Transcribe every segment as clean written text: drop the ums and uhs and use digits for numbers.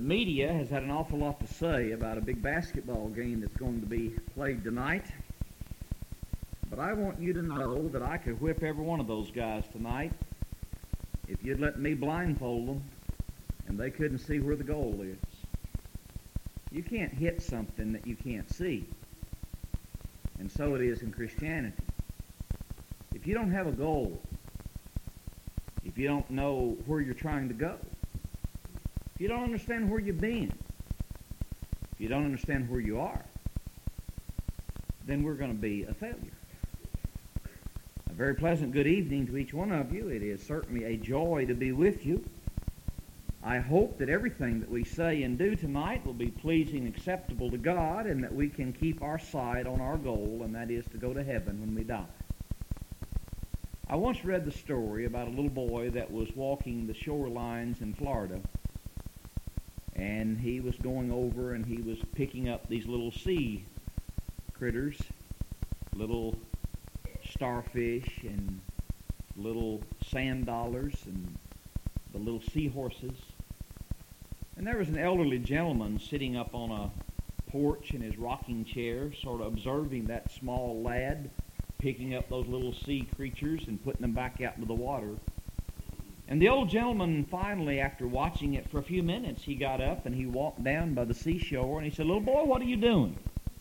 media has had an awful lot to say about a big basketball game that's going to be played tonight. But I want you to know that I could whip every one of those guys tonight if you'd let me blindfold them and they couldn't see where the goal is. You can't hit something that you can't see. And so it is in Christianity. If you don't have a goal, if you don't know where you're trying to go, if you don't understand where you've been, if you don't understand where you are, then we're going to be a failure. A very pleasant good evening to each one of you. It is certainly a joy to be with you. I hope that everything that we say and do tonight will be pleasing and acceptable to God, and that we can keep our sight on our goal, and that is to go to heaven when we die. I once read the story about a little boy that was walking the shorelines in Florida, and he was going over and he was picking up these little sea critters, little starfish and little sand dollars and the little seahorses. And there was an elderly gentleman sitting up on a porch in his rocking chair, sort of observing that small lad picking up those little sea creatures and putting them back out into the water. And the old gentleman finally, after watching it for a few minutes, he got up and he walked down by the seashore and he said, "Little boy, what are you doing?"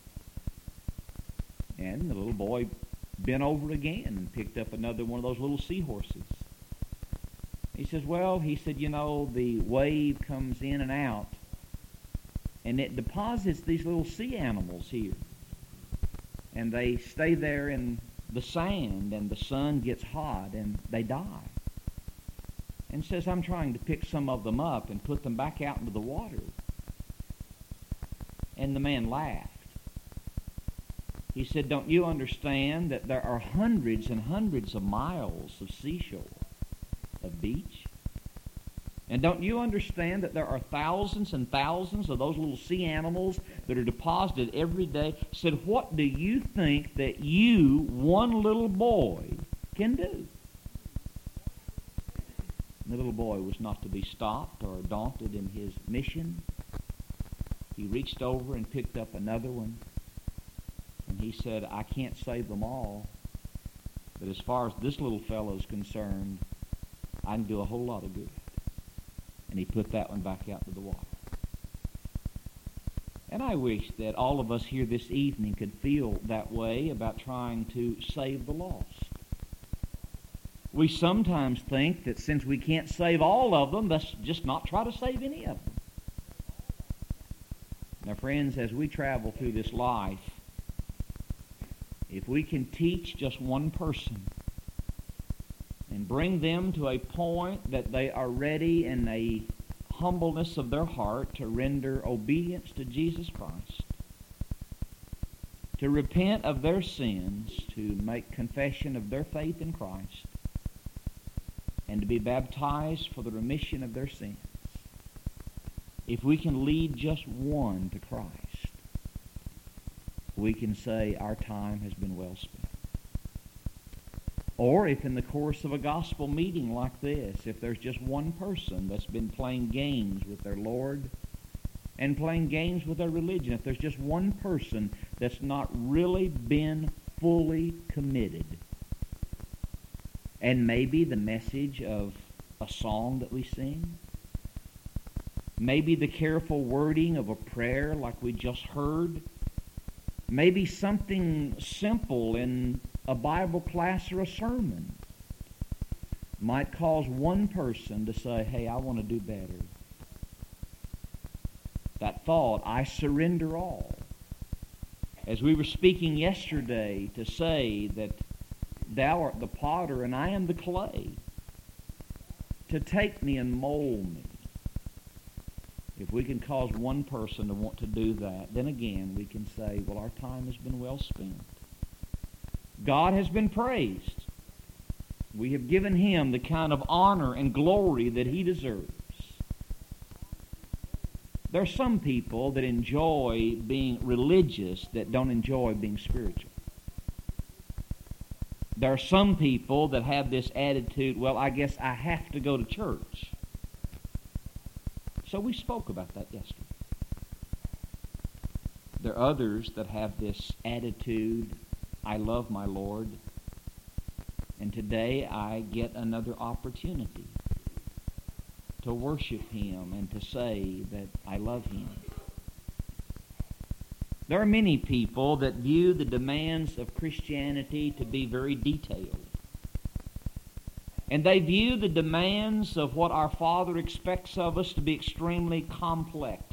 And the little boy bent over again and picked up another one of those little seahorses. He says, "Well," he said, "you know, the wave comes in and out and it deposits these little sea animals here. And they stay there in the sand and the sun gets hot and they die." And says, "I'm trying to pick some of them up and put them back out into the water." And the man laughed. He said, "Don't you understand that there are hundreds and hundreds of miles of seashore, of beach? And don't you understand that there are thousands and thousands of those little sea animals that are deposited every day?" He said, "What do you think that you, one little boy, can do?" The little boy was not to be stopped or daunted in his mission. He reached over and picked up another one. And he said, "I can't save them all, but as far as this little fellow is concerned, I can do a whole lot of good." And he put that one back out to the water. And I wish that all of us here this evening could feel that way about trying to save the lost. We sometimes think that since we can't save all of them, let's just not try to save any of them. Now, friends, as we travel through this life, if we can teach just one person and bring them to a point that they are ready in a humbleness of their heart to render obedience to Jesus Christ, to repent of their sins, to make confession of their faith in Christ, and to be baptized for the remission of their sins, if we can lead just one to Christ, we can say our time has been well spent. Or if in the course of a gospel meeting like this, if there's just one person that's been playing games with their Lord and playing games with their religion, if there's just one person that's not really been fully committed, and maybe the message of a song that we sing, maybe the careful wording of a prayer like we just heard, maybe something simple in a Bible class or a sermon might cause one person to say, "Hey, I want to do better." That thought, "I surrender all." As we were speaking yesterday, to say that Thou art the potter and I am the clay, to take me and mold me. If we can cause one person to want to do that, then again we can say, well, our time has been well spent. God has been praised. We have given Him the kind of honor and glory that He deserves. There are some people that enjoy being religious that don't enjoy being spiritual. There are some people that have this attitude, well, I guess I have to go to church So we spoke about that yesterday. There are others that have this attitude, I love my Lord, and today I get another opportunity to worship Him and to say that I love Him. There are many people that view the demands of Christianity to be very detailed. And they view the demands of what our Father expects of us to be extremely complex.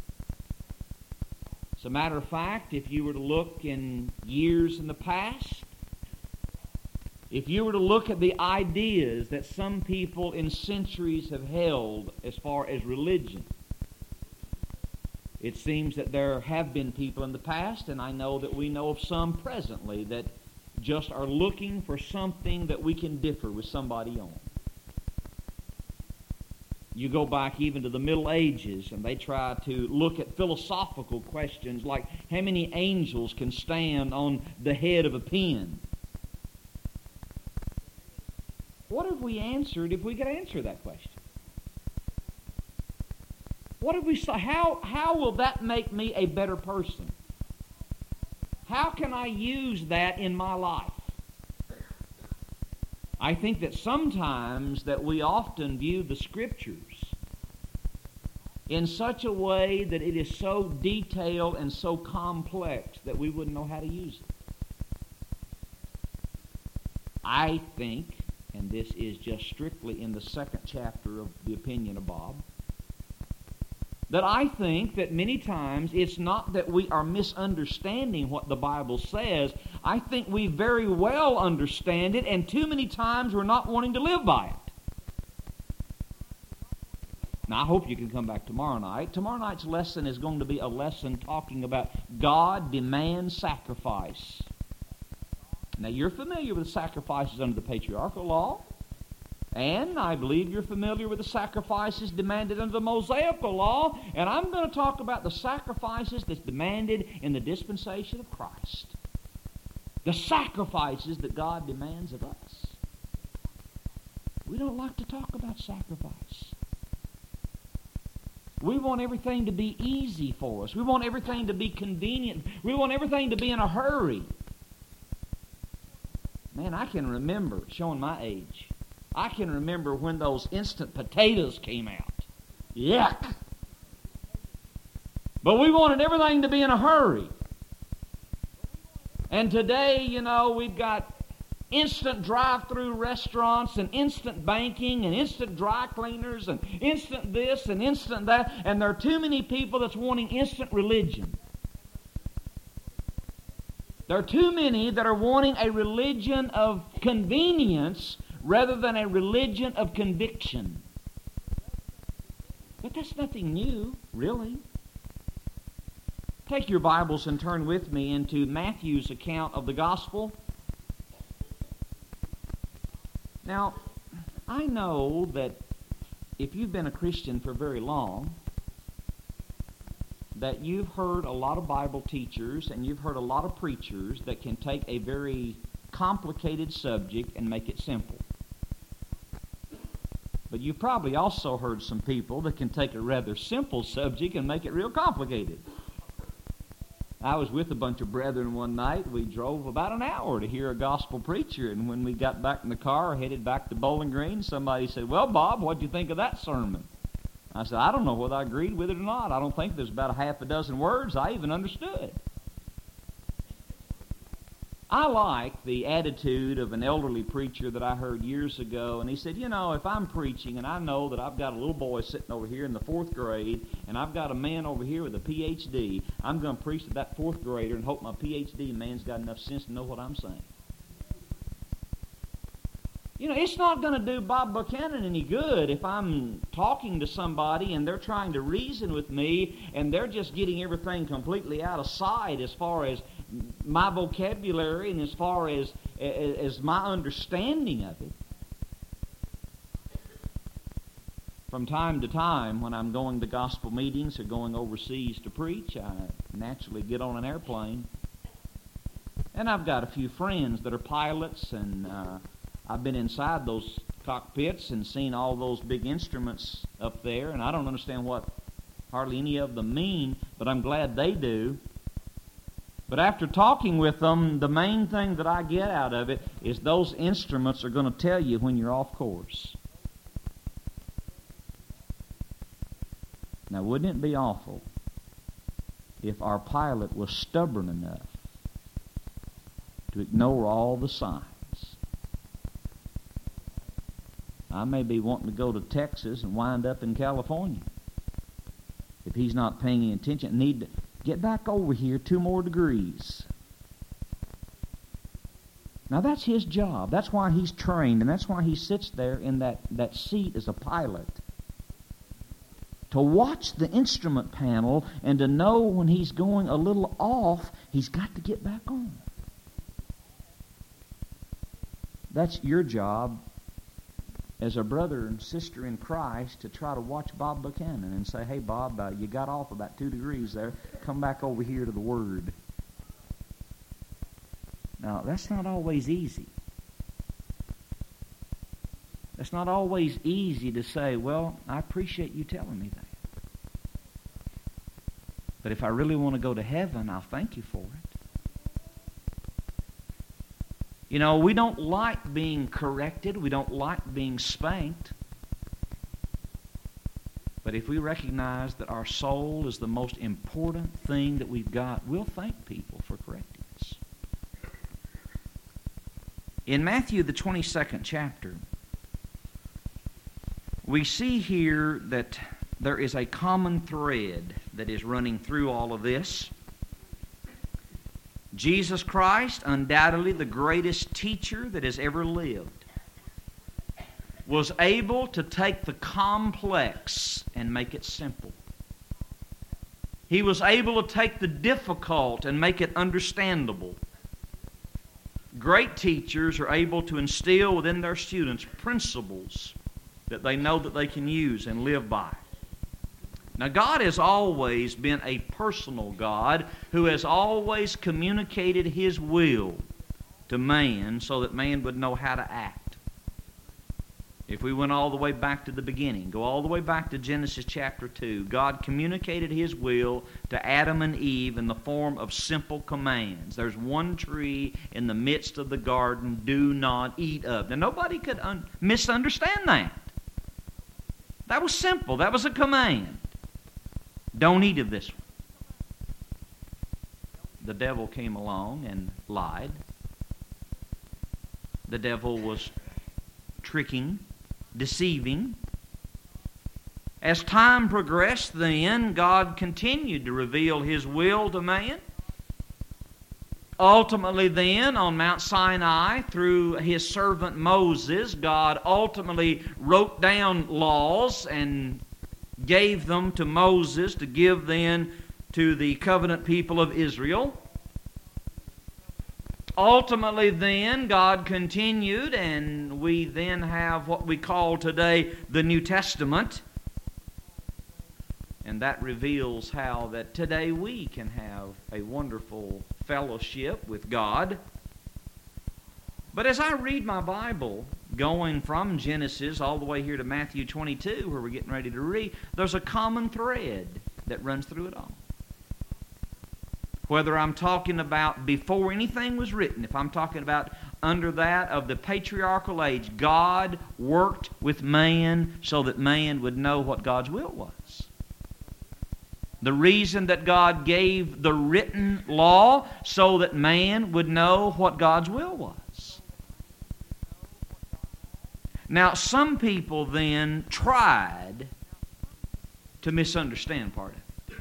As a matter of fact, if you were to look in years in the past, if you were to look at the ideas that some people in centuries have held as far as religion, it seems that there have been people in the past, and I know that we know of some presently, that just are looking for something that we can differ with somebody on. You go back even to the Middle Ages, and they try to look at philosophical questions like how many angels can stand on the head of a pin. What have we answered if we could answer that question? What have we said? How will that make me a better person? How can I use that in my life? I think that sometimes that we often view the Scriptures in such a way that it is so detailed and so complex that we wouldn't know how to use it. I think, and this is just strictly in the second chapter of the opinion of Bob, that I think that many times it's not that we are misunderstanding what the Bible says. I think we very well understand it, and too many times we're not wanting to live by it. Now, I hope you can come back tomorrow night. Tomorrow night's lesson is going to be a lesson talking about God demands sacrifice. Now, you're familiar with the sacrifices under the patriarchal law. And I believe you're familiar with the sacrifices demanded under the Mosaical law. And I'm going to talk about the sacrifices that's demanded in the dispensation of Christ. The sacrifices that God demands of us. We don't like to talk about sacrifice. We want everything to be easy for us. We want everything to be convenient. We want everything to be in a hurry. Man, I can remember, showing my age, I can remember when those instant potatoes came out. Yuck! But we wanted everything to be in a hurry. And today, you know, we've got instant drive-through restaurants and instant banking and instant dry cleaners and instant this and instant that. And there are too many people that's wanting instant religion. There are too many that are wanting a religion of convenience rather than a religion of conviction. But that's nothing new, really. Take your Bibles and turn with me into Matthew's account of the gospel. Now, I know that if you've been a Christian for very long, that you've heard a lot of Bible teachers and you've heard a lot of preachers that can take a very complicated subject and make it simple. But you've probably also heard some people that can take a rather simple subject and make it real complicated. I was with a bunch of brethren one night. We drove about an hour to hear a gospel preacher, and when we got back in the car, headed back to Bowling Green, somebody said, "Well, Bob, what'd you think of that sermon?" I said, "I don't know whether I agreed with it or not. I don't think there's about a half a dozen words I even understood." I like the attitude of an elderly preacher that I heard years ago, and he said, "You know, if I'm preaching and I know that I've got a little boy sitting over here in the 4th grade and I've got a man over here with a PhD, I'm going to preach to that 4th grader and hope my PhD man's got enough sense to know what I'm saying." You know, it's not going to do Bob Buchanan any good if I'm talking to somebody and they're trying to reason with me and they're just getting everything completely out of sight as far as my vocabulary and as far as my understanding of it. From time to time, when I'm going to gospel meetings or going overseas to preach, I naturally get on an airplane. And I've got a few friends that are pilots, and I've been inside those cockpits and seen all those big instruments up there, and I don't understand what hardly any of them mean, but I'm glad they do. But after talking with them, the main thing that I get out of it is those instruments are going to tell you when you're off course. Now, wouldn't it be awful if our pilot was stubborn enough to ignore all the signs? I may be wanting to go to Texas and wind up in California. If he's not paying any attention, need to get back over here 2 more degrees. Now that's his job. That's why he's trained, and that's why he sits there in that seat as a pilot. To watch the instrument panel and to know when he's going a little off, he's got to get back on. That's your job as a brother and sister in Christ, to try to watch Bob Buchanan and say, hey, Bob, you got off about 2 degrees there. Come back over here to the Word. Now, that's not always easy. It's not always easy to say, well, I appreciate you telling me that. But if I really want to go to heaven, I'll thank you for it. You know, we don't like being corrected. We don't like being spanked. But if we recognize that our soul is the most important thing that we've got, we'll thank people for correcting us. In Matthew, the 22nd chapter, we see here that there is a common thread that is running through all of this. Jesus Christ, undoubtedly the greatest teacher that has ever lived, was able to take the complex and make it simple. He was able to take the difficult and make it understandable. Great teachers are able to instill within their students principles that they know that they can use and live by. Now, God has always been a personal God who has always communicated His will to man so that man would know how to act. If we went all the way back to the beginning, go all the way back to Genesis chapter 2, God communicated His will to Adam and Eve in the form of simple commands. There's one tree in the midst of the garden, do not eat of. Now, nobody could misunderstand that. That was simple. That was a command. Don't eat of this one. The devil came along and lied. The devil was tricking, deceiving. As time progressed then, God continued to reveal His will to man. Ultimately then, on Mount Sinai, through His servant Moses, God ultimately wrote down laws and gave them to Moses to give then to the covenant people of Israel. Ultimately then, God continued, and we then have what we call today the New Testament. And that reveals how that today we can have a wonderful fellowship with God. But as I read my Bible, going from Genesis all the way here to Matthew 22, where we're getting ready to read, there's a common thread that runs through it all. Whether I'm talking about before anything was written, if I'm talking about under that of the patriarchal age, God worked with man so that man would know what God's will was. The reason that God gave the written law so that man would know what God's will was. Now, some people then tried to misunderstand part of it.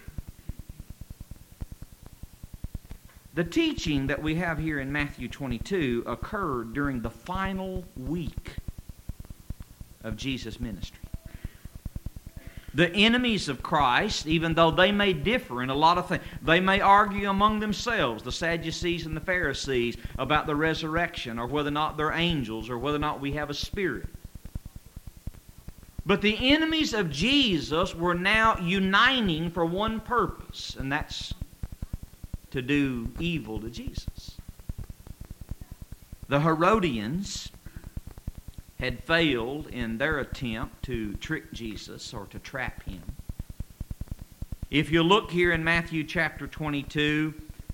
The teaching that we have here in Matthew 22 occurred during the final week of Jesus' ministry. The enemies of Christ, even though they may differ in a lot of things, they may argue among themselves, the Sadducees and the Pharisees, about the resurrection, or whether or not they're angels, or whether or not we have a spirit. But the enemies of Jesus were now uniting for one purpose, and that's to do evil to Jesus. The Herodians had failed in their attempt to trick Jesus or to trap him. If you look here in Matthew chapter 22,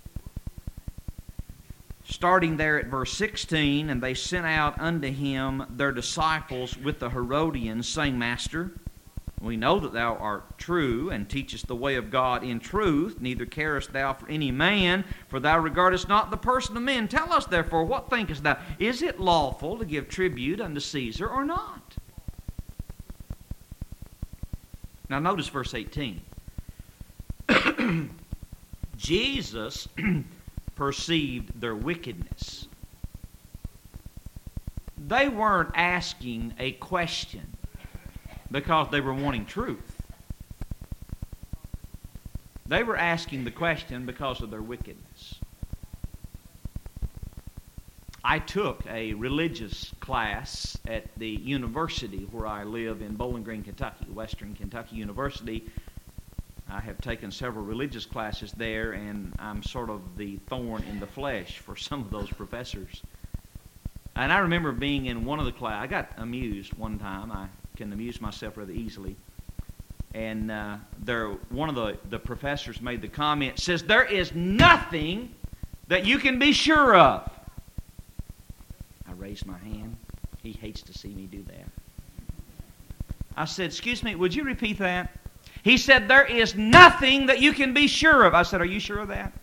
starting there at verse 16, and they sent out unto him their disciples with the Herodians, saying, Master, we know that thou art true, and teachest the way of God in truth, neither carest thou for any man, for thou regardest not the person of men. Tell us therefore, what thinkest thou? Is it lawful to give tribute unto Caesar or not? Now notice verse 18. Jesus perceived their wickedness. They weren't asking a question because they were wanting truth. They were asking the question because of their wickedness. I took a religious class at the university where I live in Bowling Green, Kentucky, Western Kentucky University. I have taken several religious classes there, and I'm sort of the thorn in the flesh for some of those professors. And I remember being in one of the classes. I got amused one time. I can amuse myself rather easily. And one of the professors made the comment, says, there is nothing that you can be sure of. I raised my hand. He hates to see me do that. I said, excuse me, would you repeat that? He said, there is nothing that you can be sure of. I said, are you sure of that?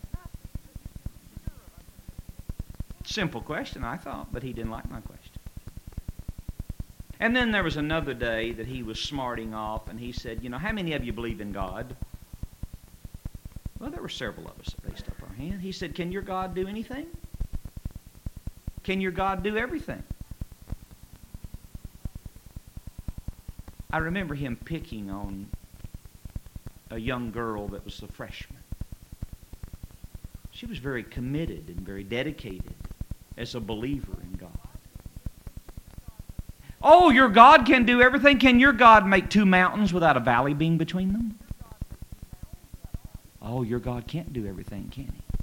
Simple question, I thought, but he didn't like my question. And then there was another day that he was smarting off, and he said, how many of you believe in God? Well, there were several of us that raised up our hand. He said, can your God do anything? Can your God do everything? I remember him picking on a young girl that was a freshman. She was very committed and very dedicated as a believer in God. Oh, your God can do everything. Can your God make two mountains without a valley being between them? Oh, your God can't do everything, can he?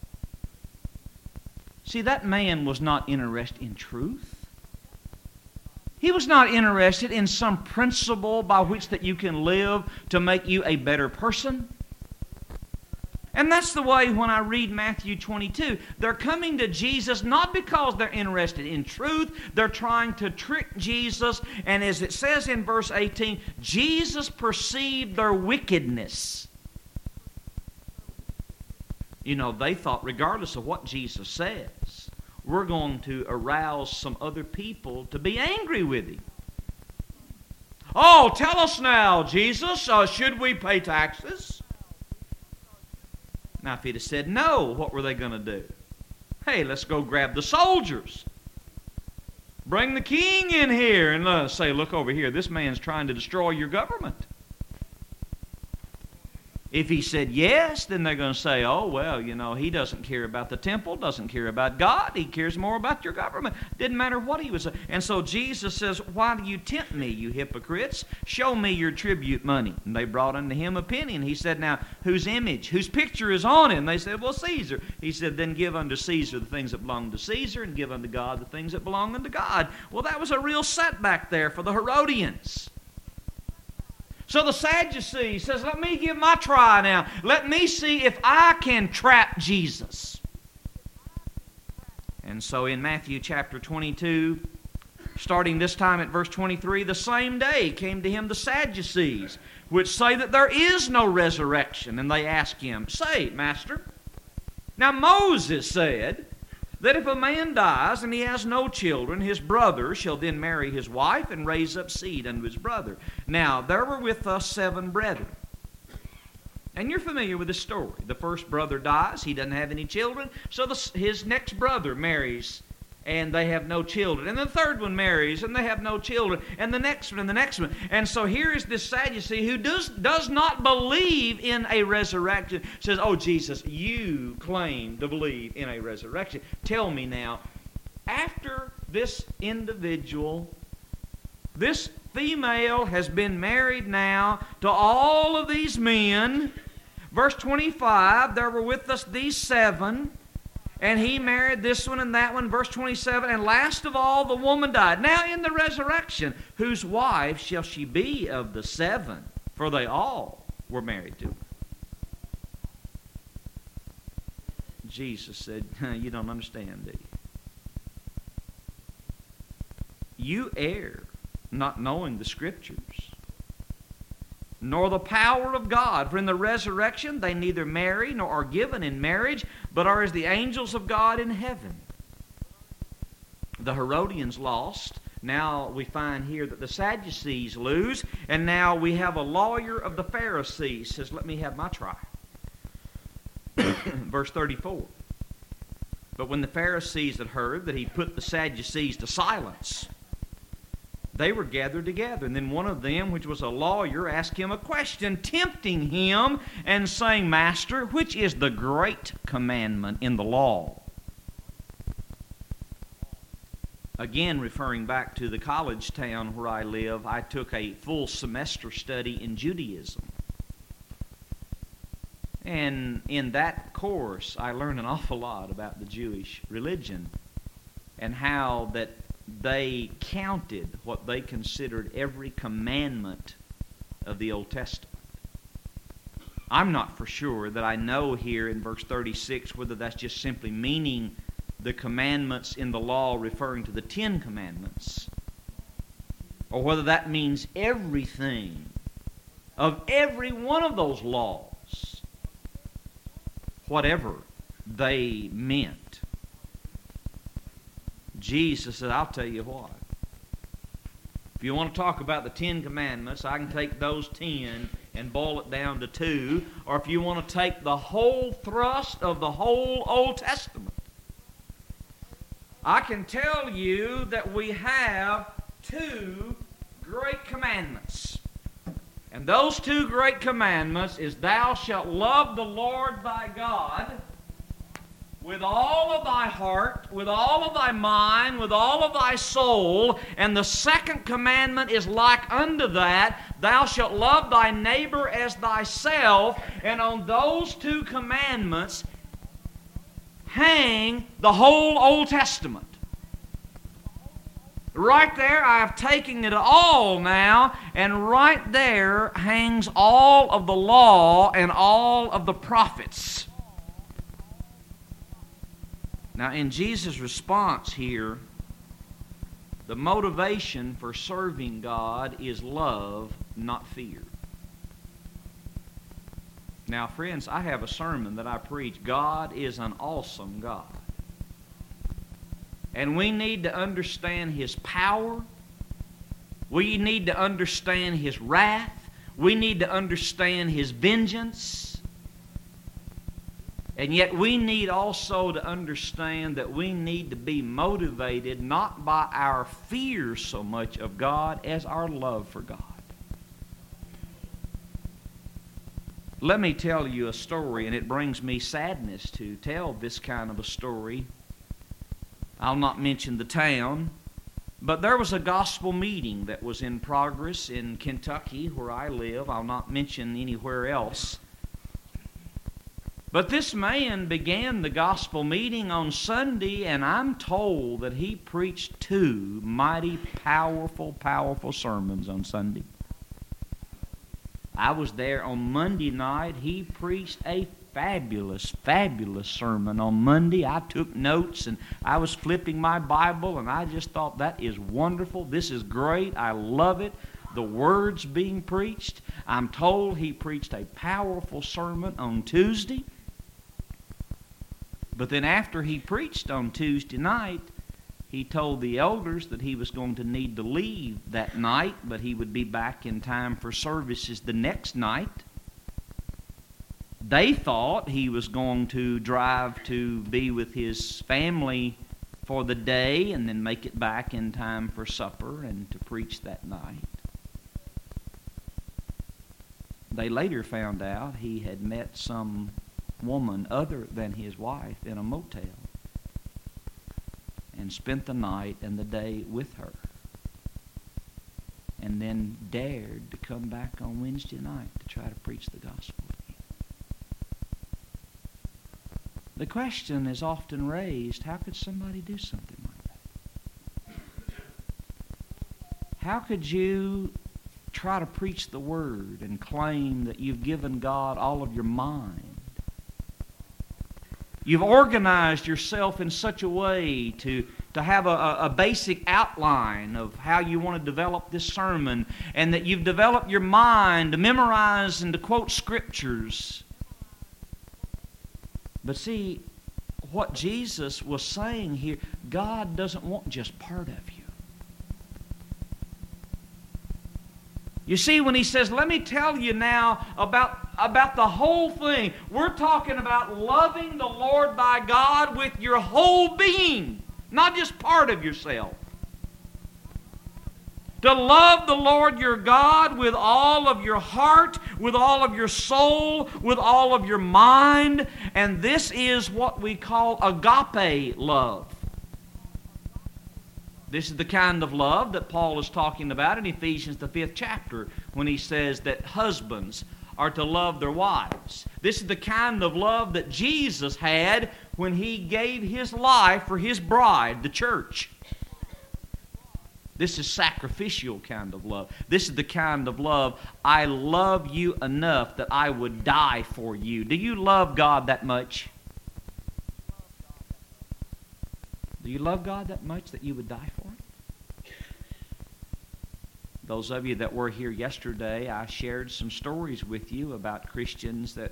See, that man was not interested in truth. He was not interested in some principle by which that you can live to make you a better person. And that's the way when I read Matthew 22, they're coming to Jesus not because they're interested in truth. They're trying to trick Jesus. And as it says in verse 18, Jesus perceived their wickedness. They thought regardless of what Jesus says, we're going to arouse some other people to be angry with him. Oh, tell us now, Jesus, should we pay taxes? Now, if he'd have said no, what were they going to do? Hey, let's go grab the soldiers. Bring the king in here and say, look over here, this man's trying to destroy your government. If he said yes, then they're going to say, oh, well, he doesn't care about the temple, doesn't care about God. He cares more about your government. Didn't matter what he was saying. And so Jesus says, why do you tempt me, you hypocrites? Show me your tribute money. And they brought unto him a penny. And he said, now, whose image, whose picture is on it? And they said, well, Caesar. He said, then give unto Caesar the things that belong to Caesar, and give unto God the things that belong unto God. Well, that was a real setback there for the Herodians. So the Sadducee says, let me give my try now. Let me see if I can trap Jesus. And so in Matthew chapter 22, starting this time at verse 23, the same day came to him the Sadducees, which say that there is no resurrection. And they ask him, say, Master. Now Moses said that if a man dies and he has no children, his brother shall then marry his wife and raise up seed unto his brother. Now, there were with us 7 brethren. And you're familiar with the story. The first brother dies. He doesn't have any children. So his next brother marries, and they have no children. And the third one marries, and they have no children. And the next one, and the next one. And so here is this Sadducee who does not believe in a resurrection. Says, oh, Jesus, you claim to believe in a resurrection. Tell me now, after this individual, this female has been married now to all of these men. Verse 25, there were with us these 7. And he married this one and that one. Verse 27, and last of all, the woman died. Now in the resurrection, whose wife shall she be of the seven? For they all were married to her. Jesus said, you don't understand, do you? You err, not knowing the Scriptures, nor the power of God. For in the resurrection they neither marry nor are given in marriage, but are as the angels of God in heaven. The Herodians lost. Now we find here that the Sadducees lose. And now we have a lawyer of the Pharisees says, let me have my try. Verse 34. But when the Pharisees had heard that he put the Sadducees to silence, they were gathered together. And then one of them, which was a lawyer, asked him a question, tempting him and saying, Master, which is the great commandment in the law? Again, referring back to the college town where I live, I took a full semester study in Judaism. And in that course, I learned an awful lot about the Jewish religion and how that they counted what they considered every commandment of the Old Testament. I'm not for sure that I know here in verse 36 whether that's just simply meaning the commandments in the law referring to the 10 Commandments, or whether that means everything of every one of those laws, whatever they meant. Jesus said, I'll tell you what. If you want to talk about the 10 Commandments, I can take those 10 and boil it down to 2. Or if you want to take the whole thrust of the whole Old Testament, I can tell you that we have 2 great commandments. And those 2 great commandments is, thou shalt love the Lord thy God with all of thy heart, with all of thy mind, with all of thy soul. And the second commandment is like unto that, thou shalt love thy neighbor as thyself. And on those 2 commandments hang the whole Old Testament. Right there, I have taken it all now, and right there hangs all of the law and all of the prophets. Now, in Jesus' response here, the motivation for serving God is love, not fear. Now, friends, I have a sermon that I preach. God is an awesome God. And we need to understand His power. We need to understand His wrath. We need to understand His vengeance. And yet we need also to understand that we need to be motivated not by our fear so much of God as our love for God. Let me tell you a story, and it brings me sadness to tell this kind of a story. I'll not mention the town, but there was a gospel meeting that was in progress in Kentucky where I live. I'll not mention anywhere else. But this man began the gospel meeting on Sunday, and I'm told that he preached 2 mighty powerful sermons on Sunday. I was there on Monday night. He preached a fabulous sermon on Monday. I took notes, and I was flipping my Bible, and I just thought, that is wonderful. This is great. I love it. The words being preached. I'm told he preached a powerful sermon on Tuesday. But then after he preached on Tuesday night, he told the elders that he was going to need to leave that night, but he would be back in time for services the next night. They thought he was going to drive to be with his family for the day and then make it back in time for supper and to preach that night. They later found out he had met some woman other than his wife in a motel and spent the night and the day with her, and then dared to come back on Wednesday night to try to preach the gospel. The question is often raised, how could somebody do something like that? How could you try to preach the Word and claim that you've given God all of your mind? You've organized yourself in such a way to have a basic outline of how you want to develop this sermon, and that you've developed your mind to memorize and to quote scriptures. But see, what Jesus was saying here, God doesn't want just part of you. You see, when He says, let me tell you now about the whole thing, we're talking about loving the Lord thy God with your whole being, not just part of yourself. To love the Lord your God with all of your heart, with all of your soul, with all of your mind. And this is what we call agape love. This is the kind of love that Paul is talking about in Ephesians, the 5th chapter, when he says that husbands are to love their wives. This is the kind of love that Jesus had when He gave His life for His bride, the church. This is sacrificial kind of love. This is the kind of love, I love you enough that I would die for you. Do you love God that much? Do you love God that much that you would die for Him? Those of you that were here yesterday, I shared some stories with you about Christians that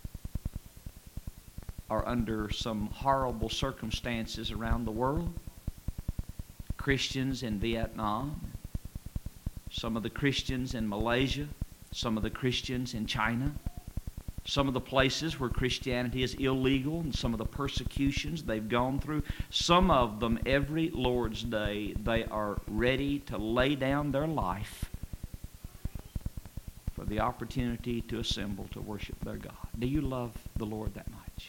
are under some horrible circumstances around the world. Christians in Vietnam, some of the Christians in Malaysia, some of the Christians in China, some of the places where Christianity is illegal, and some of the persecutions they've gone through. Some of them, every Lord's Day, they are ready to lay down their life for the opportunity to assemble to worship their God. Do you love the Lord that much?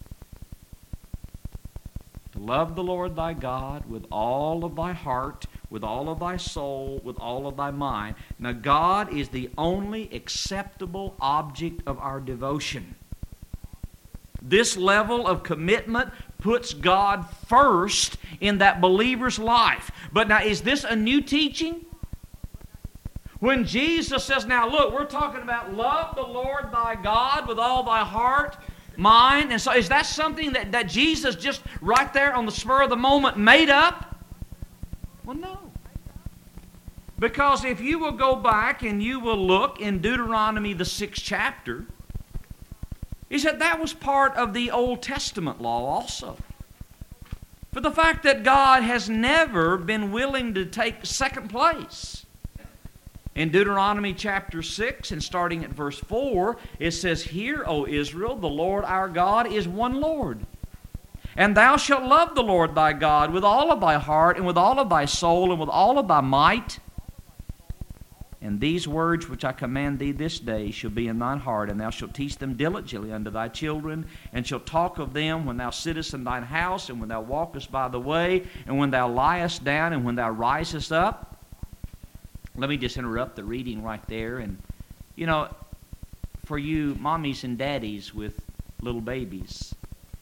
To love the Lord thy God with all of thy heart, with all of thy soul, with all of thy mind. Now, God is the only acceptable object of our devotion. This level of commitment puts God first in that believer's life. But now, is this a new teaching? When Jesus says, now look, we're talking about love the Lord thy God with all thy heart, mind, and so is that something that Jesus just right there on the spur of the moment made up? Well, no. Because if you will go back and you will look in Deuteronomy the 6th chapter, he said that was part of the Old Testament law also. For the fact that God has never been willing to take second place. In Deuteronomy chapter 6 and starting at verse 4, it says, Hear, O Israel, the Lord our God is one Lord. And thou shalt love the Lord thy God with all of thy heart, and with all of thy soul, and with all of thy might. And these words which I command thee this day shall be in thine heart, and thou shalt teach them diligently unto thy children, and shalt talk of them when thou sittest in thine house, and when thou walkest by the way, and when thou liest down, and when thou risest up. Let me just interrupt the reading right there. And, you know, for you mommies and daddies with little babies,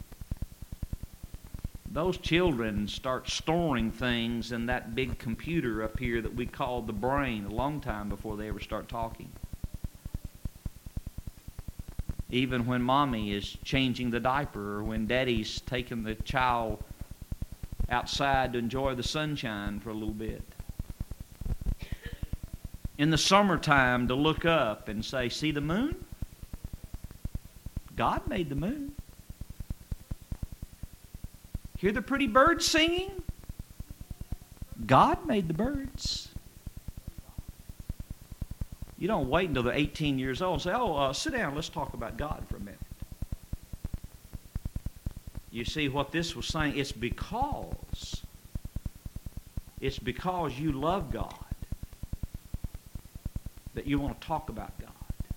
those children start storing things in that big computer up here that we call the brain a long time before they ever start talking. Even when mommy is changing the diaper, or when daddy's taking the child outside to enjoy the sunshine for a little bit. In the summertime to look up and say, see the moon? God made the moon. Hear the pretty birds singing? God made the birds. You don't wait until they're 18 years old and say, sit down, let's talk about God for a minute. You see what this was saying? It's because you love God that you want to talk about God.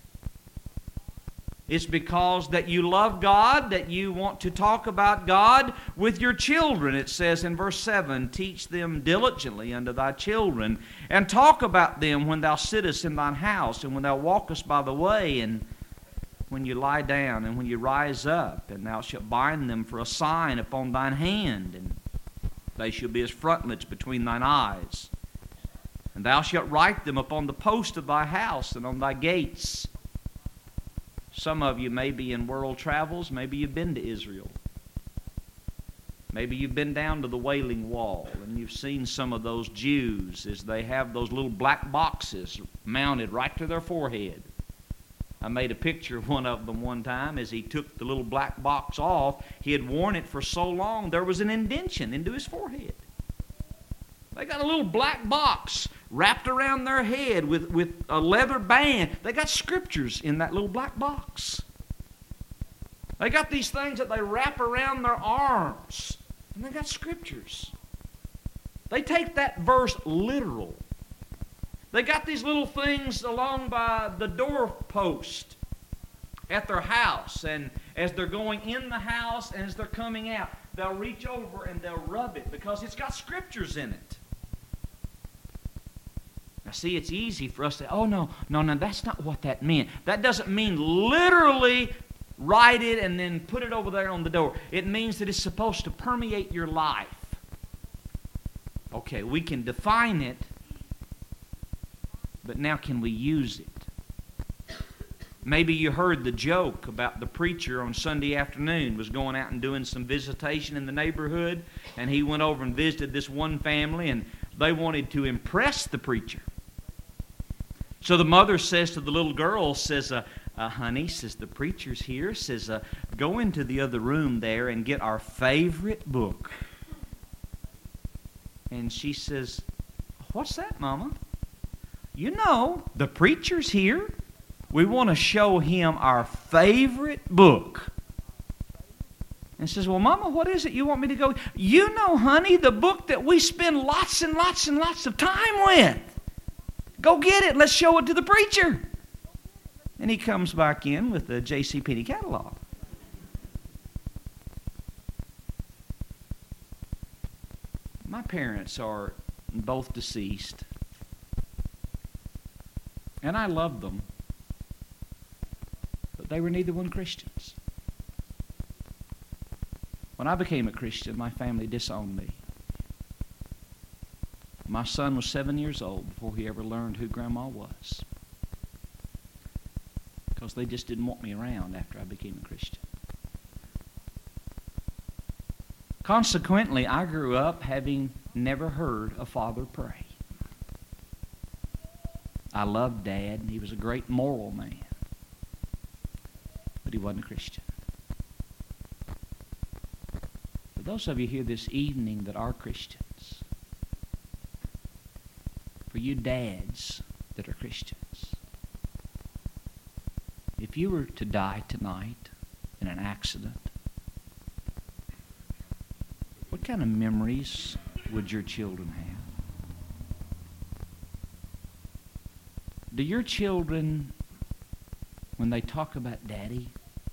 It's because that you love God that you want to talk about God with your children. It says in verse 7, teach them diligently unto thy children, and talk about them when thou sittest in thine house, and when thou walkest by the way. And when you lie down and when you rise up, and thou shalt bind them for a sign upon thine hand, and they shall be as frontlets between thine eyes. And thou shalt write them upon the post of thy house and on thy gates. Some of you may be in world travels. Maybe you've been to Israel. Maybe you've been down to the Wailing Wall, and you've seen some of those Jews as they have those little black boxes mounted right to their forehead. I made a picture of one of them one time as he took the little black box off. He had worn it for so long there was an indentation into his forehead. They got a little black box wrapped around their head with a leather band. They got scriptures in that little black box. They got these things that they wrap around their arms, and they got scriptures. They take that verse literal. They got these little things along by the doorpost at their house, and as they're going in the house and as they're coming out, they'll reach over and they'll rub it because it's got scriptures in it. Now see, it's easy for us to say, oh no, that's not what that meant. That doesn't mean literally write it and then put it over there on the door. It means that it's supposed to permeate your life. Okay, we can define it, but now can we use it? Maybe you heard the joke about the preacher on Sunday afternoon was going out and doing some visitation in the neighborhood, and he went over and visited this one family, and they wanted to impress the preacher. So the mother says to the little girl, says, honey, says, the preacher's here, says, go into the other room there and get our favorite book. And she says, what's that, Mama? You know, the preacher's here. We want to show him our favorite book. And says, well, Mama, what is it you want me to go? You know, honey, the book that we spend lots and lots and lots of time with. Go get it. Let's show it to the preacher. And he comes back in with the J.C. Penney catalog. My parents are both deceased. And I love them. But they were neither one Christians. When I became a Christian, my family disowned me. My son was 7 years old before he ever learned who Grandma was. Because they just didn't want me around after I became a Christian. Consequently, I grew up having never heard a father pray. I loved Dad, and he was a great moral man. But he wasn't a Christian. For those of you here this evening that are Christians, for you dads that are Christians, if you were to die tonight in an accident, what kind of memories would your children have? Do your children, when they talk about Daddy,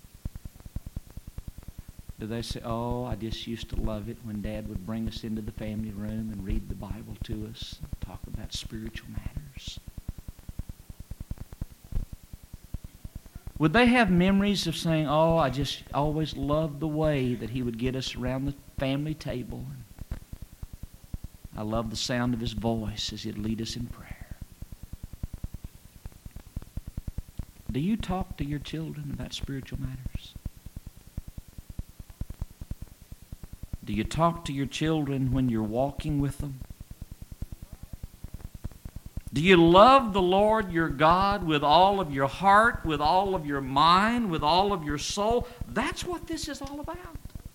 do they say, oh, I just used to love it when Dad would bring us into the family room and read the Bible to us and talk about spiritual matters? Would they have memories of saying, oh, I just always loved the way that he would get us around the family table. I loved the sound of his voice as he'd lead us in prayer. Do you talk to your children about spiritual matters? Do you talk to your children when you're walking with them? Do you love the Lord your God with all of your heart, with all of your mind, with all of your soul? That's what this is all about.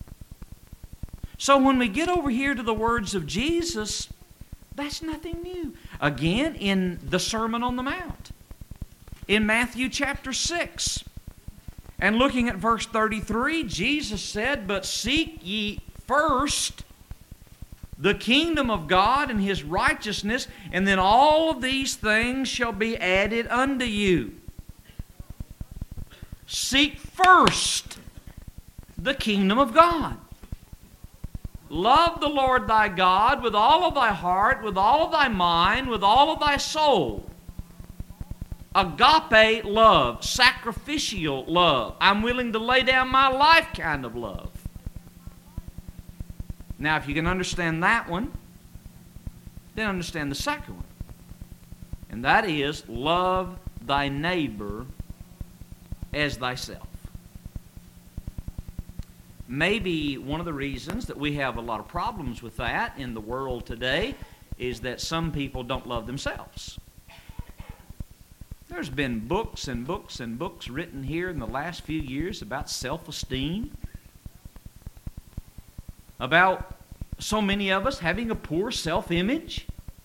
So when we get over here to the words of Jesus, that's nothing new. Again, in the Sermon on the Mount, in Matthew chapter 6, and looking at verse 33, Jesus said, but seek ye first the kingdom of God and His righteousness, and then all of these things shall be added unto you. Seek first the kingdom of God. Love the Lord thy God with all of thy heart, with all of thy mind, with all of thy soul. agape love, sacrificial love, I'm willing to lay down my life kind of love. Now, if you can understand that one, then understand the second one. And that is, love thy neighbor as thyself. Maybe one of the reasons that we have a lot of problems with that in the world today is that some people don't love themselves. There's been books and books and books written here in the last few years about self-esteem, about so many of us having a poor self-image.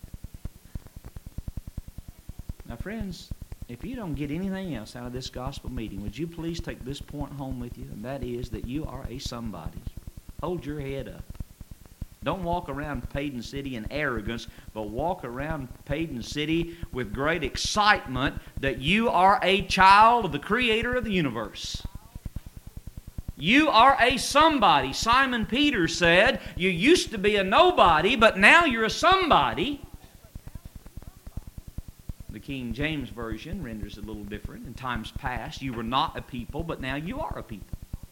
Now, friends, if you don't get anything else out of this gospel meeting, would you please take this point home with you, and that is that you are a somebody. Hold your head up. Don't walk around Paden City in arrogance, but walk around Paden City with great excitement that you are a child of the Creator of the universe. You are a somebody. Simon Peter said, you used to be a nobody, but now you're a somebody. The King James Version renders it a little different. In times past, you were not a people, but now you are a people.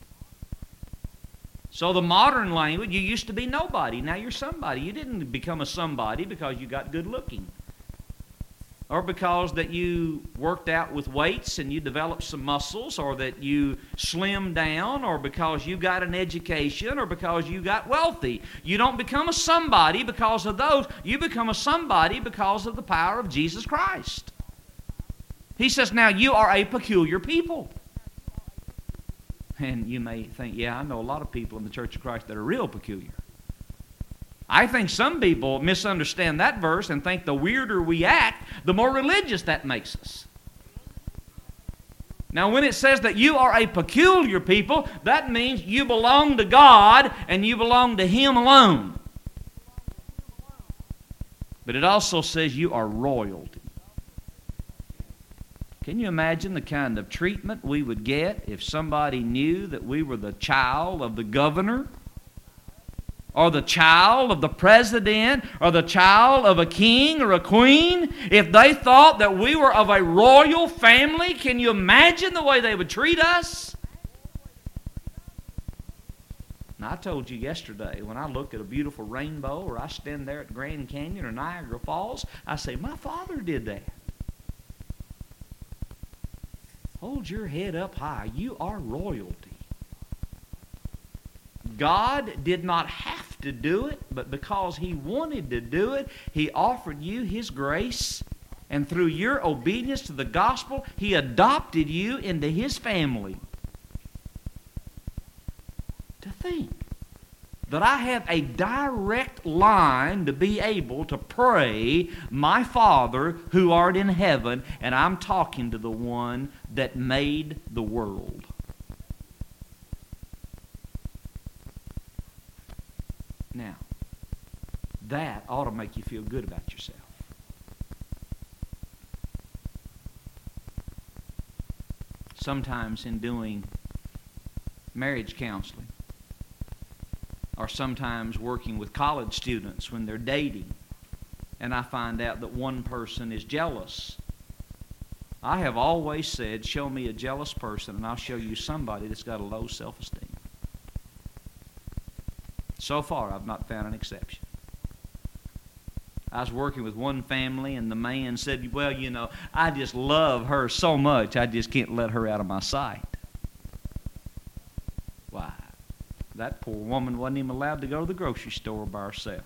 So the modern language, you used to be nobody, now you're somebody. You didn't become a somebody because you got good looking, or because that you worked out with weights and you developed some muscles, or that you slimmed down, or because you got an education, or because you got wealthy. You don't become a somebody because of those. You become a somebody because of the power of Jesus Christ. He says, now you are a peculiar people. And you may think, yeah, I know a lot of people in the Church of Christ that are real peculiar. I think some people misunderstand that verse and think the weirder we act, the more religious that makes us. Now, when it says that you are a peculiar people, that means you belong to God and you belong to Him alone. But it also says you are royalty. Can you imagine the kind of treatment we would get if somebody knew that we were the child of the governor, or the child of the president, or the child of a king or a queen? If they thought that we were of a royal family, can you imagine the way they would treat us? Now, I told you yesterday, when I look at a beautiful rainbow, or I stand there at Grand Canyon or Niagara Falls, I say, my father did that. Hold your head up high. You are royalty. God did not have to do it, but because He wanted to do it, He offered you His grace, and through your obedience to the gospel, He adopted you into His family. To think that I have a direct line to be able to pray, my Father who art in heaven, and I'm talking to the one that made the world. Now, that ought to make you feel good about yourself. Sometimes in doing marriage counseling, or sometimes working with college students when they're dating, and I find out that one person is jealous, I have always said, show me a jealous person and I'll show you somebody that's got a low self-esteem. So far, I've not found an exception. I was working with one family, and the man said, well, you know, I just love her so much, I just can't let her out of my sight. Why? That poor woman wasn't even allowed to go to the grocery store by herself.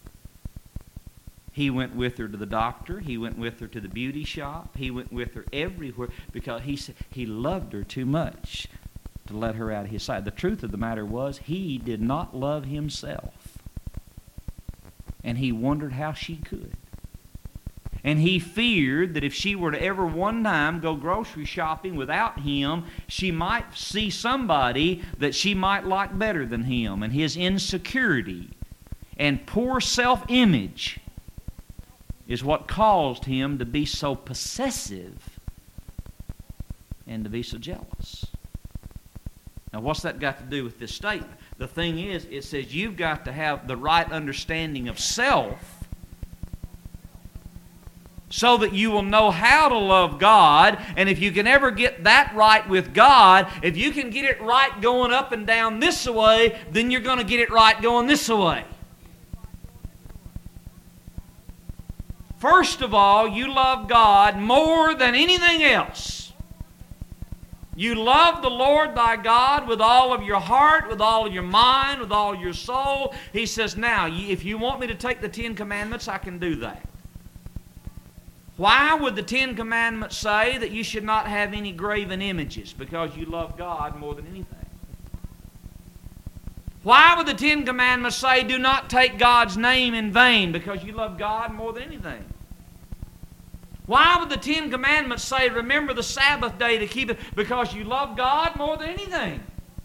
He went with her to the doctor. He went with her to the beauty shop. He went with her everywhere because he said he loved her too much to let her out of his sight. The truth of the matter was he did not love himself. And he wondered how she could. And he feared that if she were to ever one time go grocery shopping without him, she might see somebody that she might like better than him. And his insecurity and poor self-image is what caused him to be so possessive and to be so jealous. Now, what's that got to do with this statement? The thing is, it says you've got to have the right understanding of self so that you will know how to love God. And if you can ever get that right with God, if you can get it right going up and down this way, then you're going to get it right going this way. First of all, you love God more than anything else. You love the Lord thy God with all of your heart, with all of your mind, with all your soul. He says, now, if you want me to take the 10 Commandments, I can do that. Why would the 10 Commandments say that you should not have any graven images? Because you love God more than anything. Why would the 10 Commandments say, do not take God's name in vain? Because you love God more than anything. Why would the 10 Commandments say, remember the Sabbath day to keep it? Because you love God more than anything.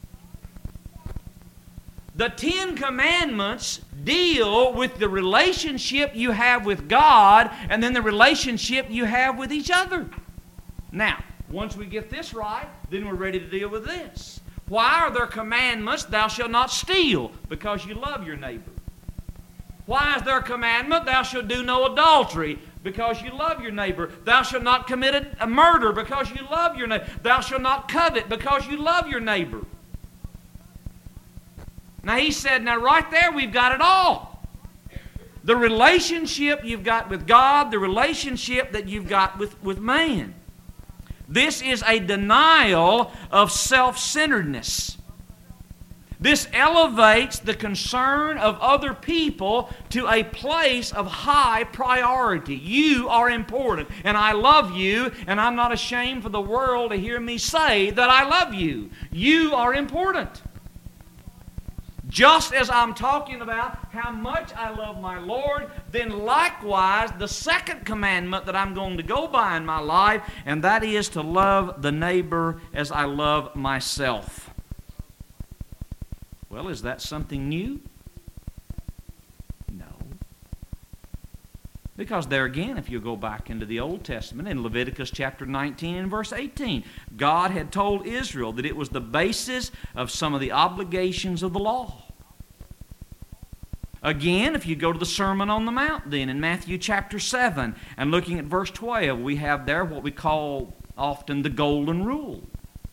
The 10 Commandments deal with the relationship you have with God and then the relationship you have with each other. Now, once we get this right, then we're ready to deal with this. Why are there commandments, thou shalt not steal? Because you love your neighbor. Why is there a commandment, thou shalt do no adultery? Because you love your neighbor. Thou shalt not commit a murder, because you love your neighbor. Thou shalt not covet, because you love your neighbor. Now he said, now right there we've got it all. The relationship you've got with God, the relationship that you've got with man. This is a denial of self-centeredness. This elevates the concern of other people to a place of high priority. You are important, and I love you, and I'm not ashamed for the world to hear me say that I love you. You are important. Just as I'm talking about how much I love my Lord, then likewise the second commandment that I'm going to go by in my life, and that is to love the neighbor as I love myself. Well, is that something new? No. Because there again, if you go back into the Old Testament, in Leviticus chapter 19 and verse 18, God had told Israel that it was the basis of some of the obligations of the law. Again, if you go to the Sermon on the Mount then, in Matthew chapter 7, and looking at verse 12, we have there what we call often the Golden Rule.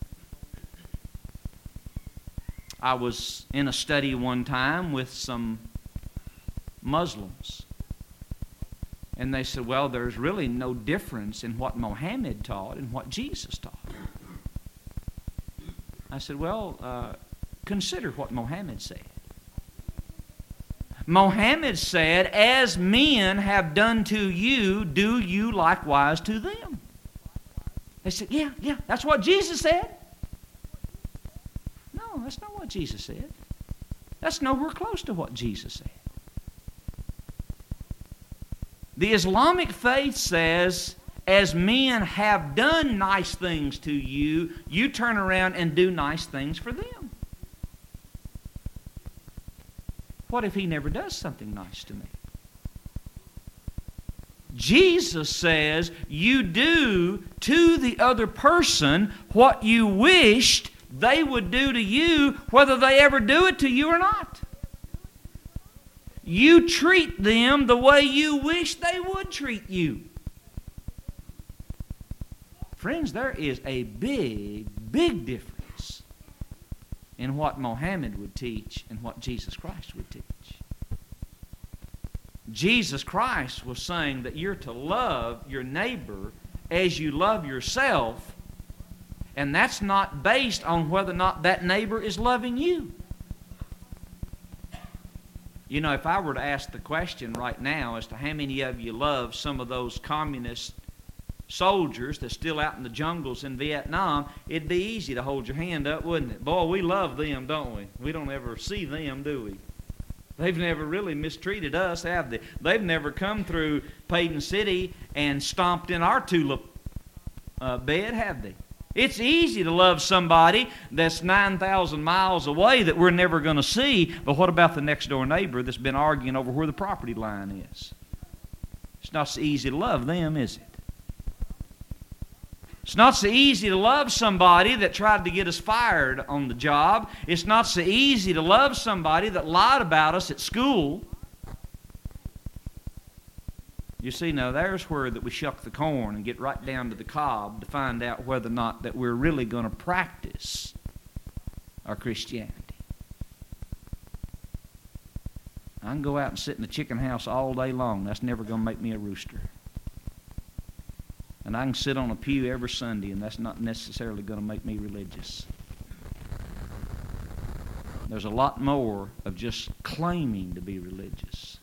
I was in a study one time with some Muslims. And they said, well, there's really no difference in what Mohammed taught and what Jesus taught. I said, well, consider what Mohammed said. Mohammed said, as men have done to you, do you likewise to them. They said, yeah, that's what Jesus said. No, that's not what Jesus said. That's nowhere close to what Jesus said. The Islamic faith says, as men have done nice things to you, you turn around and do nice things for them. What if he never does something nice to me? Jesus says, you do to the other person what you wished they would do to you, whether they ever do it to you or not. You treat them the way you wish they would treat you. Friends, there is a big, big difference in what Mohammed would teach and what Jesus Christ would teach. Jesus Christ was saying that you're to love your neighbor as you love yourself, and that's not based on whether or not that neighbor is loving you. You know, if I were to ask the question right now as to how many of you love some of those communist soldiers that's still out in the jungles in Vietnam, it'd be easy to hold your hand up, wouldn't it? Boy, we love them, don't we? We don't ever see them, do we? They've never really mistreated us, have they? They've never come through Paden City and stomped in our tulip bed, have they? It's easy to love somebody that's 9,000 miles away that we're never going to see, but what about the next door neighbor that's been arguing over where the property line is? It's not so easy to love them, is it? It's not so easy to love somebody that tried to get us fired on the job. It's not so easy to love somebody that lied about us at school. You see, now there's where that we shuck the corn and get right down to the cob to find out whether or not that we're really going to practice our Christianity. I can go out and sit in the chicken house all day long. That's never going to make me a rooster. And I can sit on a pew every Sunday, and that's not necessarily going to make me religious. There's a lot more of just claiming to be religious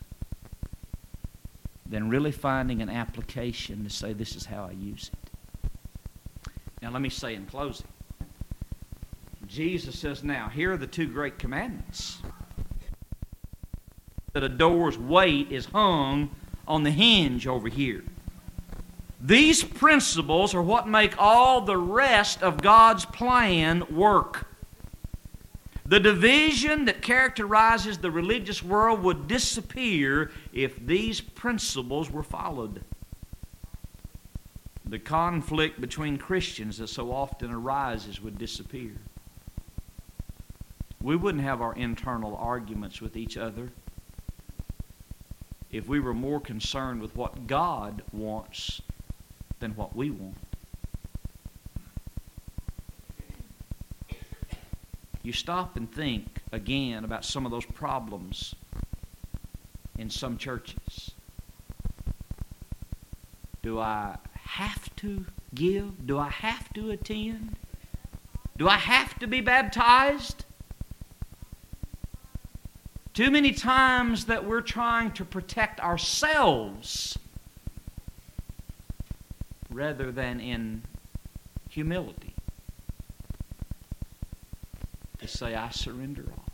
than really finding an application to say, this is how I use it. Now let me say in closing, Jesus says, now, here are the two great commandments. That a door's weight is hung on the hinge over here. These principles are what make all the rest of God's plan work. The division that characterizes the religious world would disappear if these principles were followed. The conflict between Christians that so often arises would disappear. We wouldn't have our internal arguments with each other if we were more concerned with what God wants than what we want. You stop and think again about some of those problems in some churches. Do I have to give? Do I have to attend? Do I have to be baptized? Too many times that we're trying to protect ourselves rather than in humility to say, I surrender all.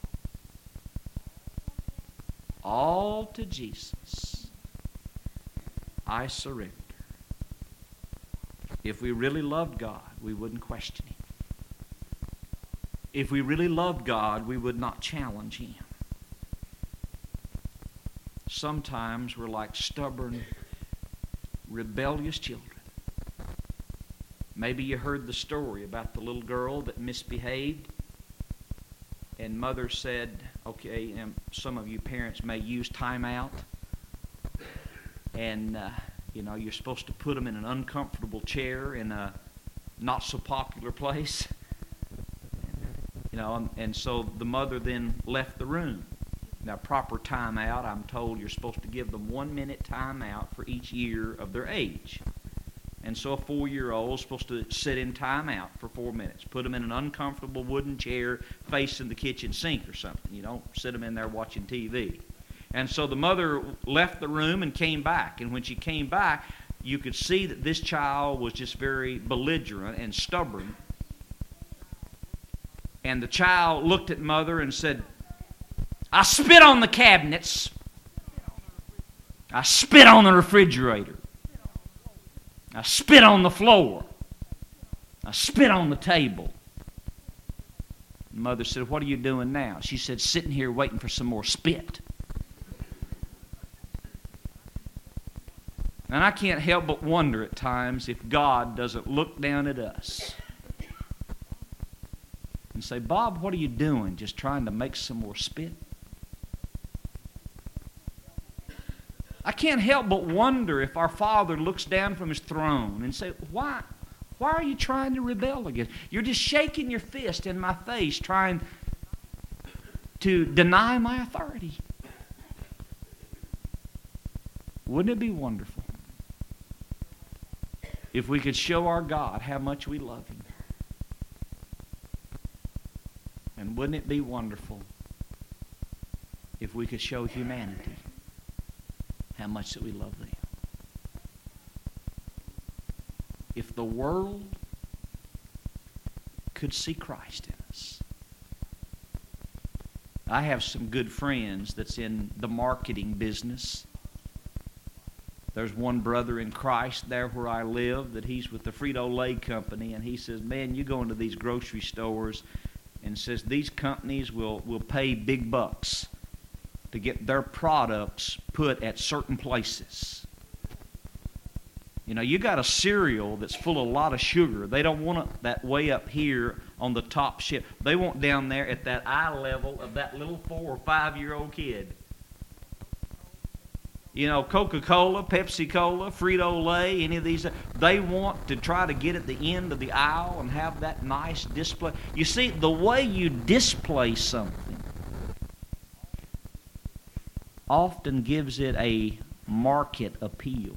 All to Jesus. I surrender. If we really loved God, we wouldn't question Him. If we really loved God, we would not challenge Him. Sometimes we're like stubborn, rebellious children. Maybe you heard the story about the little girl that misbehaved, and mother said, okay, and some of you parents may use timeout, and you're supposed to put them in an uncomfortable chair in a not so popular place, and so the mother then left the room. Now, proper timeout, I'm told you're supposed to give them 1 minute timeout for each year of their age. And so a 4-year-old is supposed to sit in timeout for 4 minutes. Put them in an uncomfortable wooden chair facing the kitchen sink or something. You don't sit them in there watching TV. And so the mother left the room and came back. And when she came back, you could see that this child was just very belligerent and stubborn. And the child looked at mother and said, I spit on the cabinets. I spit on the refrigerator. I spit on the floor. I spit on the table. The mother said, what are you doing now? She said, sitting here waiting for some more spit. And I can't help but wonder at times if God doesn't look down at us and say, Bob, what are you doing? Just trying to make some more spit? I can't help but wonder if our Father looks down from His throne and say, why are you trying to rebel against? You're just shaking your fist in my face trying to deny my authority. Wouldn't it be wonderful if we could show our God how much we love Him? And wouldn't it be wonderful if we could show humanity how much that we love them? If the world could see Christ in us. I have some good friends that's in the marketing business. There's one brother in Christ there where I live that he's with the Frito-Lay company, and he says, man, you go into these grocery stores and says these companies will pay big bucks to get their products put at certain places. You got a cereal that's full of a lot of sugar. They don't want it that way up here on the top shelf. They want down there at that eye level of that little 4 or 5 year old kid. You know, Coca-Cola, Pepsi-Cola, Frito-Lay, any of these, they want to try to get at the end of the aisle and have that nice display. You see, the way you display something often gives it a market appeal.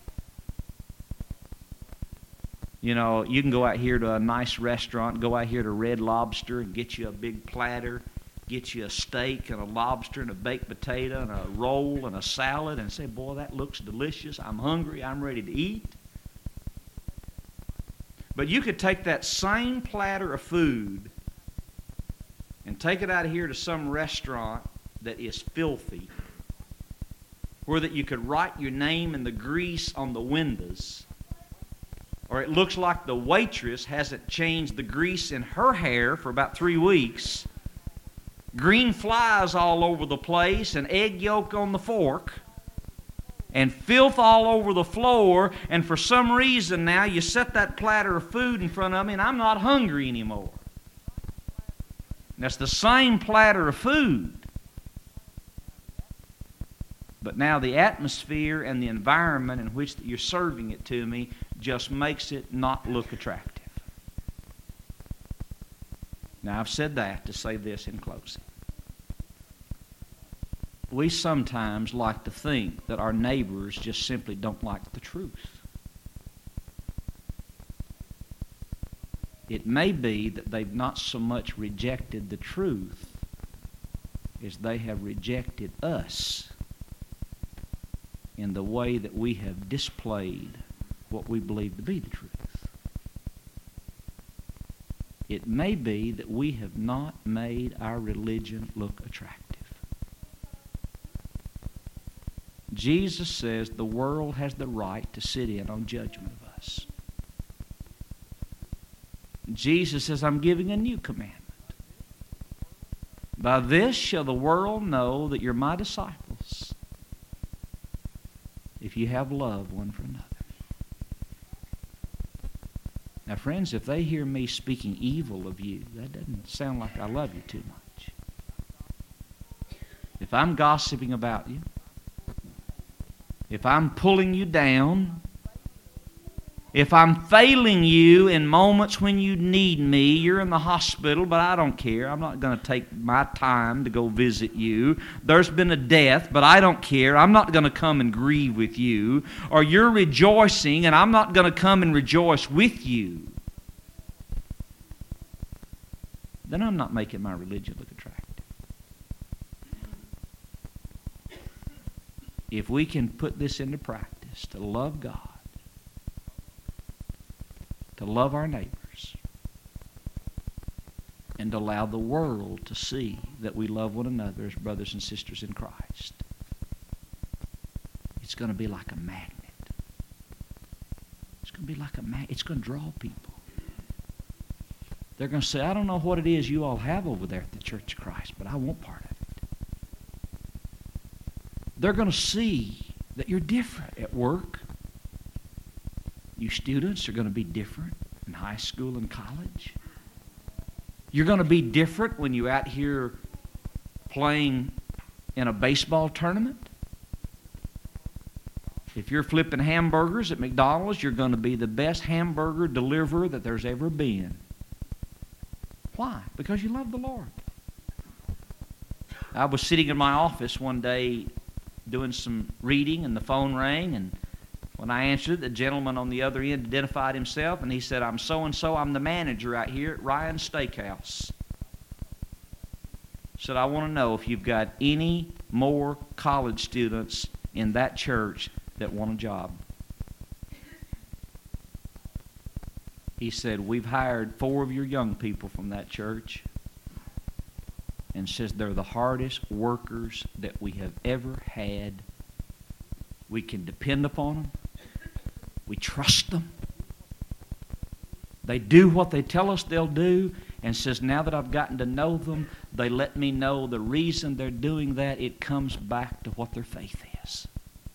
You know, you can go out here to a nice restaurant, go out here to Red Lobster and get you a big platter, get you a steak and a lobster and a baked potato and a roll and a salad and say, boy, that looks delicious. I'm hungry. I'm ready to eat. But you could take that same platter of food and take it out of here to some restaurant that is filthy, where that you could write your name in the grease on the windows, or it looks like the waitress hasn't changed the grease in her hair for about 3 weeks, green flies all over the place, and egg yolk on the fork, and filth all over the floor, and for some reason now you set that platter of food in front of me and I'm not hungry anymore. That's the same platter of food. But now the atmosphere and the environment in which you're serving it to me just makes it not look attractive. Now, I've said that to say this in closing. We sometimes like to think that our neighbors just simply don't like the truth. It may be that they've not so much rejected the truth as they have rejected us in the way that we have displayed what we believe to be the truth. It may be that we have not made our religion look attractive. Jesus says the world has the right to sit in on judgment of us. Jesus says, I'm giving a new commandment. By this shall the world know that you're my disciples, if you have love one for another. Now, friends, if they hear me speaking evil of you, that doesn't sound like I love you too much. If I'm gossiping about you, if I'm pulling you down, if I'm failing you in moments when you need me, you're in the hospital, but I don't care. I'm not going to take my time to go visit you. There's been a death, but I don't care. I'm not going to come and grieve with you. Or you're rejoicing, and I'm not going to come and rejoice with you. Then I'm not making my religion look attractive. If we can put this into practice, to love God, to love our neighbors, and to allow the world to see that we love one another as brothers and sisters in Christ, it's going to be like a magnet. It's going to be like a magnet. It's going to draw people. They're going to say, I don't know what it is you all have over there at the Church of Christ, but I want part of it. They're going to see that you're different at work. You students are going to be different in high school and college. You're going to be different when you're out here playing in a baseball tournament. If you're flipping hamburgers at McDonald's, you're going to be the best hamburger deliverer that there's ever been. Why? Because you love the Lord. I was sitting in my office one day doing some reading, and the phone rang, and when I answered, the gentleman on the other end identified himself, and he said, I'm so-and-so, I'm the manager out here at Ryan's Steakhouse. He said, I want to know if you've got any more college students in that church that want a job. He said, we've hired 4 of your young people from that church, and says they're the hardest workers that we have ever had. We can depend upon them. We trust them. They do what they tell us they'll do, and says now that I've gotten to know them, they let me know the reason they're doing that, it comes back to what their faith is.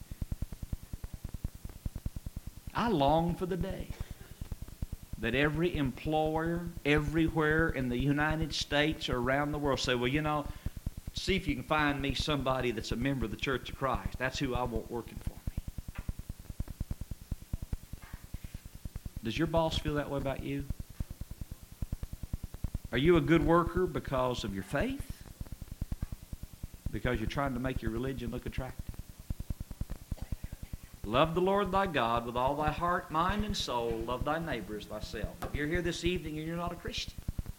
I long for the day that every employer everywhere in the United States or around the world say, well, you know, See if you can find me somebody that's a member of the Church of Christ. That's who I want working for me. Does your boss feel that way about you? Are you a good worker because of your faith? Because you're trying to make your religion look attractive? Love the Lord thy God with all thy heart, mind, and soul. Love thy neighbor as thyself. If you're here this evening and you're not a Christian,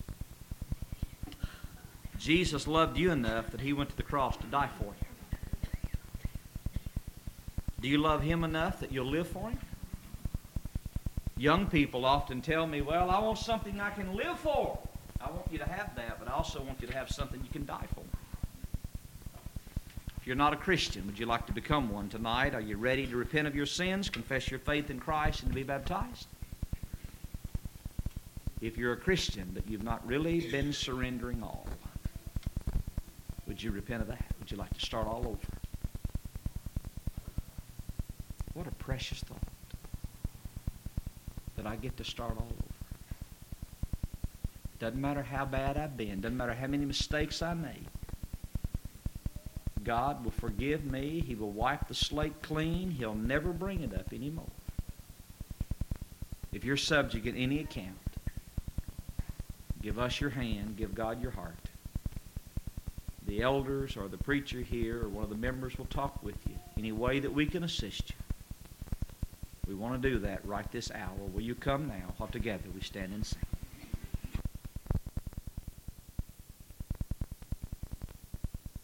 Jesus loved you enough that he went to the cross to die for you. Do you love him enough that you'll live for him? Young people often tell me, well, I want something I can live for. I want you to have that, but I also want you to have something you can die for. If you're not a Christian, would you like to become one tonight? Are you ready to repent of your sins, confess your faith in Christ, and to be baptized? If you're a Christian, but you've not really been surrendering all, would you repent of that? Would you like to start all over? What a precious thought that I get to start all over. Doesn't matter how bad I've been. Doesn't matter how many mistakes I made. God will forgive me. He will wipe the slate clean. He'll never bring it up anymore. If you're subject at any account, give us your hand. Give God your heart. The elders or the preacher here or one of the members will talk with you any way that we can assist you. We want to do that right this hour. Will you come now while together we stand and sing?